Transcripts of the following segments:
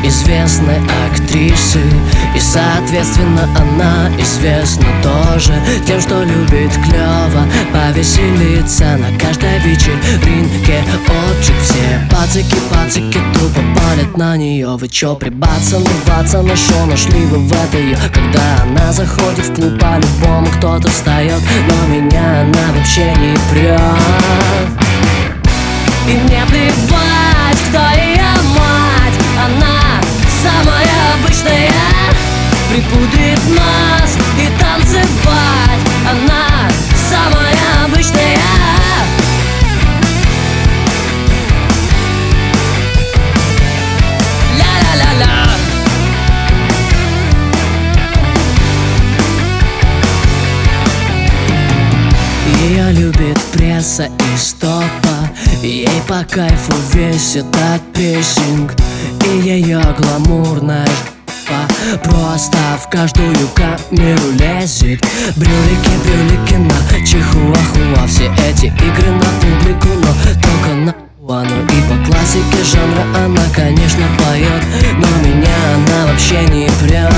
известной актрисы, и соответственно она известна тоже тем, что любит клёво повеселиться на каждой вечеринке. Отжиг, все пацики тупо палят на нее. Вы чё, прибаться, на шо нашли вы в этой? Когда она заходит в клуб, по-любому кто-то встает, но меня она вообще не прет. И мне плевать, кто ее мать, она самая обычная. Припудрит нос и танцевать, она самая обычная. Ля-ля-ля-ля. Ее любит пресса и стопа, ей по кайфу весь этот пессинг. И ее гламурная жопа просто в каждую камеру лезет. Брюлики на чихуахуа, все эти игры на публику, но только на ну и по классике жанра она, конечно, поет, но меня она вообще не прет.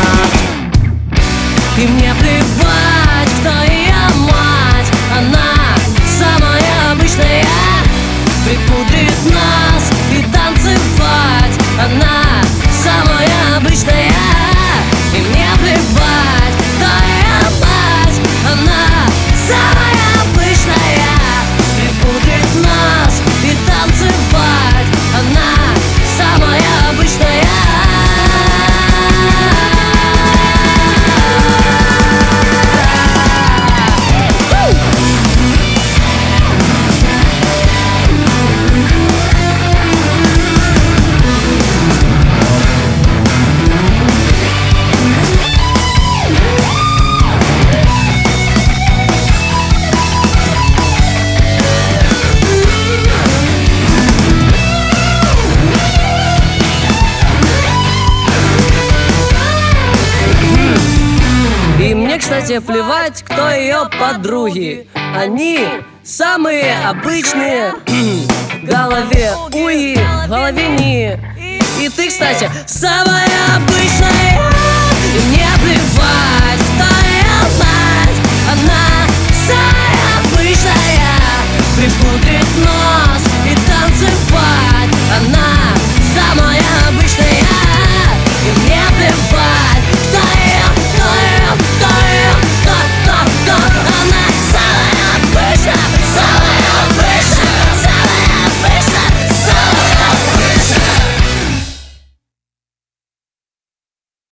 И мне плевать, кто ее мать, она самая обычная. Припудрит нас и танцевать, она самая обычная. И мне плевать, кто ее мать, она самая обычная. Припудрит нас и танцевать, она самая обычная. И мне, кстати, плевать, кто ее подруги. Они самые обычные. В голове уи, в голове не. И ты, кстати, самая обычная.